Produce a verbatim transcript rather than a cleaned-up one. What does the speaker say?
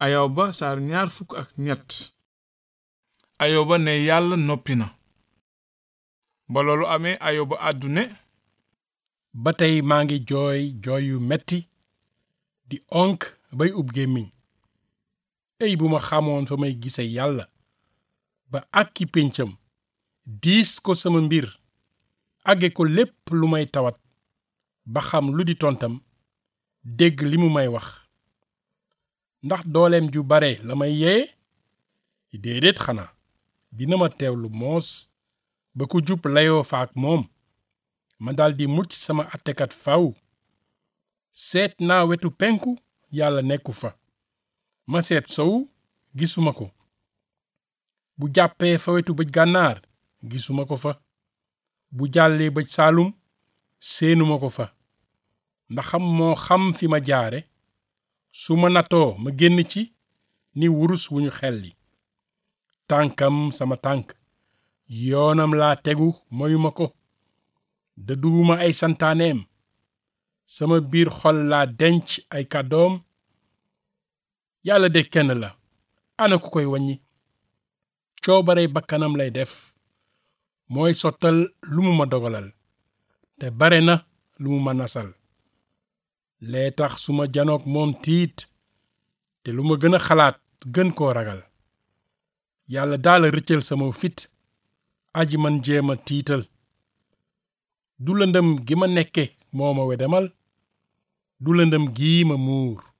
ayoba saar ñaar fukk ak ñett. ayoba ne yàlla noppi na. ba loolu amee ayoba àddu ne ba tey maa ngi jooy jooy yu metti di onk bay ub gémmiñ ey bu ma xamoon fa may gise yàlla ba àkki péncam diis ko sama mbir àgge ko lépp lu may tawat ba xam lu di tontam dégg li mu may wax ndax dooleem ju bare la may yee déedéet xanaa dina ma teewlu moos ba ku jub layoo fa ak moom ma daldi mucc sama attekat faw seet naa wetu penku yàlla nekku fa ma seet sow gisuma ko bu jàppee fa wetu bëj gànnaar gisuma ko fa bu jàllee bëj saalum seenuma ko fa ndax xam moo xam fi ma jaare su ma natoo ma génn ci ni wurus wu ñu xelli tànkam sama tànk yoonam laa tegu moyuma ko dëdduwuma ay santaaneem sama biir xol laa denc ay kàddoom yàlla de kenn la ana ku koy waññi coobarey bakkanam lay def mooy sottal lu mu ma dogalal te bare na lu mu ma nasal lee tax su ma janoog moom tiit te lu ma gën a xalaat gën koo ragal yàlla daala rëccal sama fit aji man jéema tiital du lëndëm gi ma nekke moo ma wedemal du lëndëm gii ma muur